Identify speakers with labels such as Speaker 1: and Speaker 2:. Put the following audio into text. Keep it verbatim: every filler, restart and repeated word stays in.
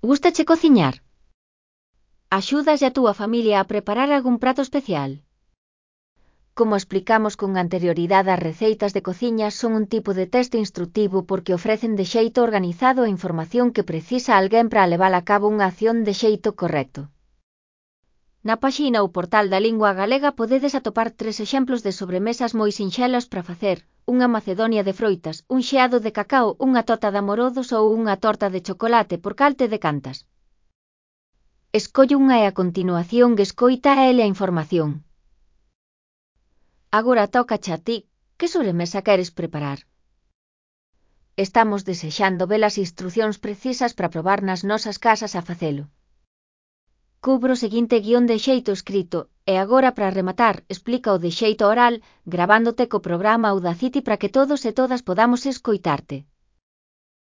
Speaker 1: Gústache cociñar? Axúdas a túa familia a preparar algún prato especial? Como explicamos con anterioridade, as receitas de cociña son un tipo de texto instructivo porque ofrecen de xeito organizado a información que precisa alguén para levar a cabo unha acción de xeito correcto. Na páxina ou portal da Lingua Galega podedes atopar tres exemplos de sobremesas moi sinxelas para facer: unha macedonia de froitas, un xeado de cacao, unha torta de amorodos ou unha torta de chocolate, por cal te decantas. Escolle unha e a continuación escoita a ele a información. Agora tócache a ti, que sobremesa queres preparar? Estamos desexando ver as instrucións precisas para probar nas nosas casas a facelo. Cubro o seguinte guión de xeito escrito, e agora para rematar, explica o de xeito oral, gravándote co programa Audacity para que todos e todas podamos escoitarte.